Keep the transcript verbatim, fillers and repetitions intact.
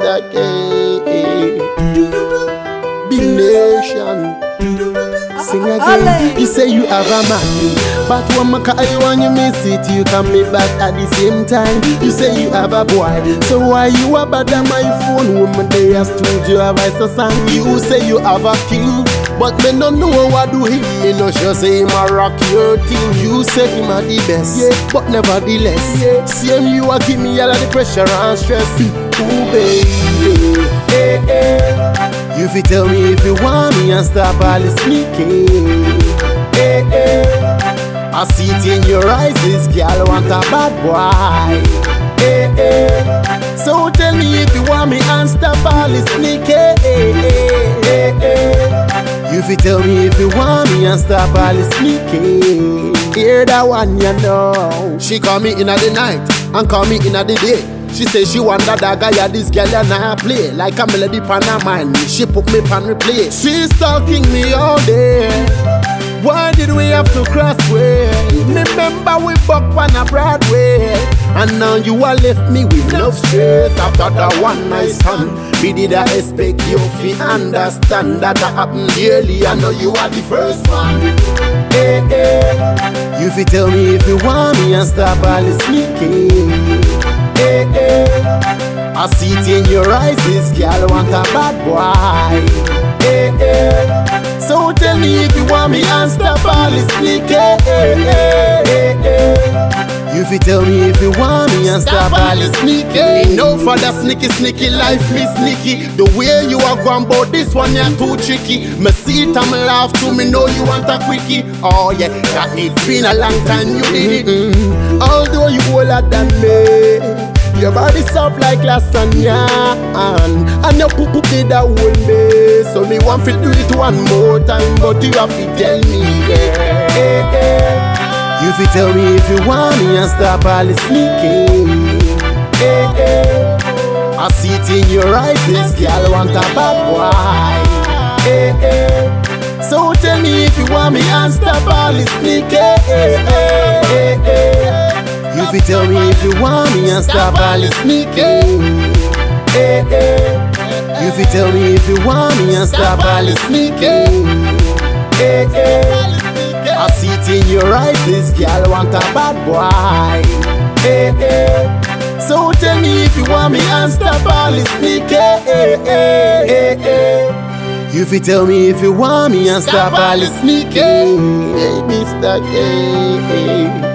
Mister K. Big Nation. Sing again. You say you have a man, but when I call you and you miss it, you come me back at the same time. You say you have a boy, so why you a bad on my phone? Woman, they a studio, a voice a song. You say you have a king, but me no know what do him. Me no sure say him a rock your thing. You say him a the best, yeah, but nevertheless, yeah. Same you a give me all of the pressure and stress. Ooh baby, hey, hey. You fi tell me if you want me and stop all the sneaking. Hey, hey. I see it in your eyes, this girl want a bad boy. Hey, hey. So tell me if you want me and stop all the sneaking. Hey, hey, hey. You fi tell me if you want me and stop all the sneaking. Hear that one, you know. She call me in the night and call me in the day. She say she want that guy, yeah, this girl and I play like a melody pan her mind. She put me pan replay. She stalking me all day. Why did we have to cross way? Remember we buck on a Broadway, and now you are left me with love stress. After that one nice hand, we did I expect you fi understand that I happen daily. I know you are the first one. Hey, hey. You fi tell me if you want me and stop all the sneaking. Hey, hey. I see it in your eyes, this girl want a bad boy. Hey, hey. So tell me if you want me and stop all the sneaking. Hey, hey, hey, hey. You fi tell me if you want me and stop all the sneaking. No for the sneaky, sneaky life, me sneaky. The way you are going about this one, you're too tricky. Me see it and me laugh to me know you want a quickie. Oh yeah, that it's been a long time you did it. Mm-hmm. Although you older than me, your body soft like lasagna, and, and your poo-poo did that one day. So me want to do it one more time, but you have to tell me, yeah. Hey, hey. You fi tell me if you want me and stop all the sneaking. Hey, hey. I see it in your eyes, this girl want a bad boy. Hey, hey. So tell me if you want me and stop all the sneaking. Hey, hey, hey, hey. You fi tell me if you want me and stop all the sneaking. Hey, hey. You fi tell me if you want me and stop all the sneaking. Hey, hey. I see it in your eyes, this girl want a bad boy. Hey, hey. So tell me if you want me and stop all the sneaking. Hey, hey, hey, hey. You fi tell me if you want me and stop all the sneaking. Hey, Mister K.